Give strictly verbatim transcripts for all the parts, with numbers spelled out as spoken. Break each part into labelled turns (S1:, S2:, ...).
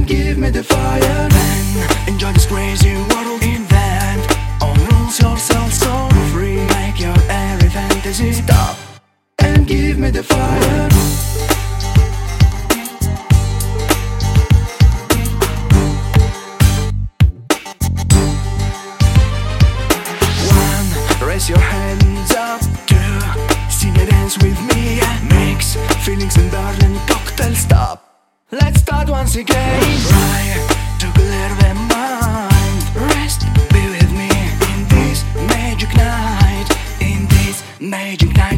S1: give me the fire. Then enjoy this crazy world, invent all rules yourself so free. Make your every fantasy stop and give me the fire. One, raise your hands up. Two, sing a dance with me. Mix feelings and darling cocktail stop. Let's start once again. Try to clear the mind. Rest, be with me in this magic night. In this magic night.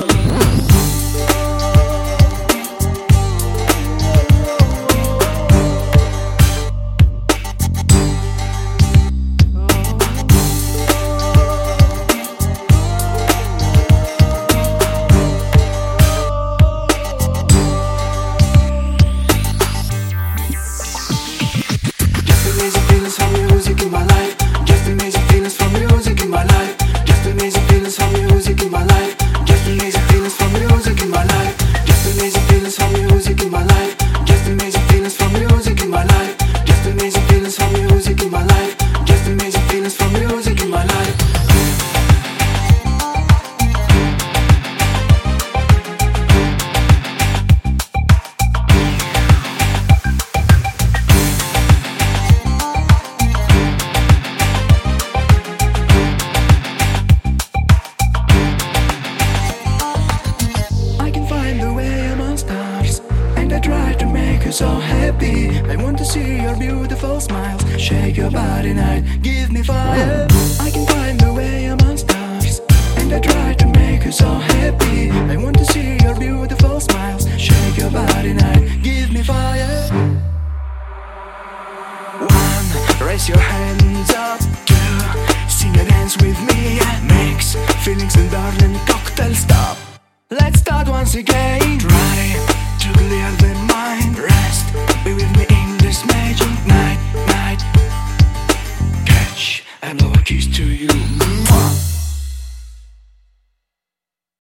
S1: So happy, I want to see your beautiful smiles. Shake your body night, give me fire. I can find the way among stars, and I try to make you so happy. I want to see your beautiful smiles. Shake your body night, give me fire. One, raise your hands up. Two, sing a dance with me. Mix feelings and darling cocktail stop. Let's start once again. Try to clear the